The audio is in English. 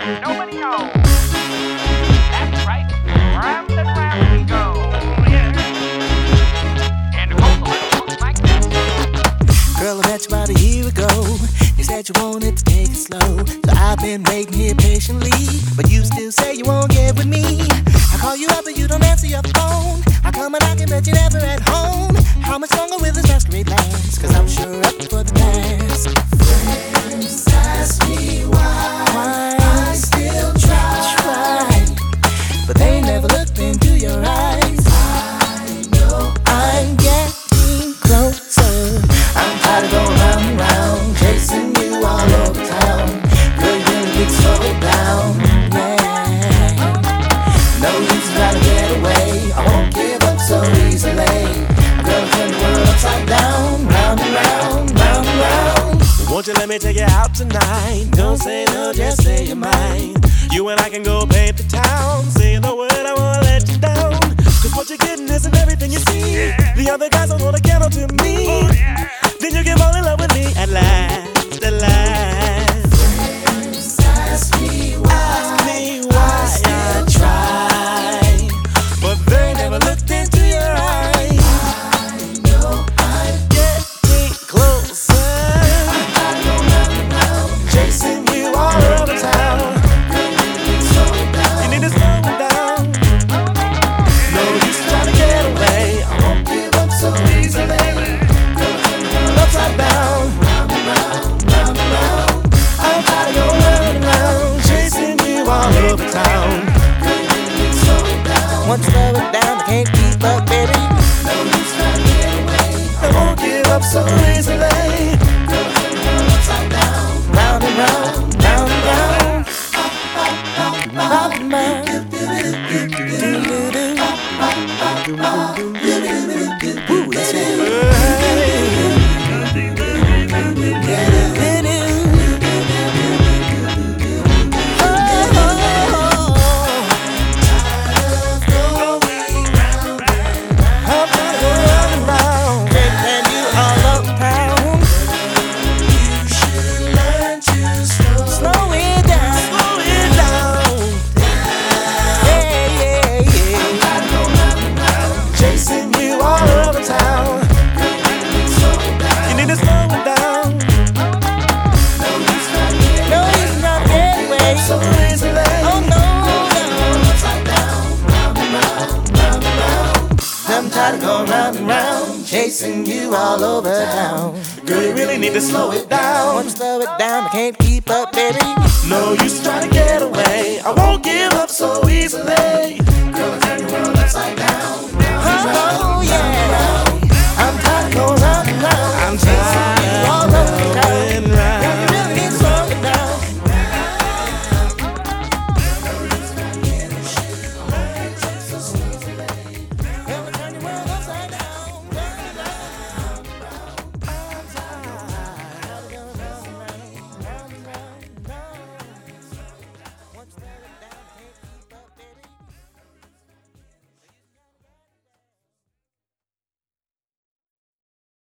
Nobody knows. That's right. Round and round we go. Yeah. And it goes a little like this. Girl, I met you about a year ago. You said you wanted to take it slow, so I've been waiting here patiently. But you still say you won't get with me. I call you up but you don't answer your phone. I come and I can bet you're never at home. How much longer will this masquerade last? Cause I'm sure up for the task. Friends ask me why I still try, but they never looked into your eyes. I know I'm getting closer. I'm tired of going round and round, chasing you all over town. Girl, you really need to slow it down, yeah. No use trying to get away, I won't give up so easily. I'm gonna turn the world upside down, round and round, round and round. Won't you let me take you out tonight? Don't say no, just say your mind. You and I can go paint the town. Say the word, I won't let you down. Cause what you're getting isn't everything you see. The other guys don't hold a candle to me. Then you can fall in love with me at last, at last. Friends ask me why I try, but they never looked into your eyes. I know I'm Getting closer, chasing you all over town. You need to slow it down. No use trying to get away. I won't give up so easily. Upside down, round and round, round and round. I'm tired of going round and round, chasing you all over town. once slow it down, I can't keep up, baby. No use trying to get away. I won't give up so easily. Upside down, round and round, round and round. Round and round. Ooh, that's it. Going round and round, chasing you all over town. Girl, you really need to slow it down. Once slow it down, I can't keep up, baby. No use trying to get away. I won't give up so easily.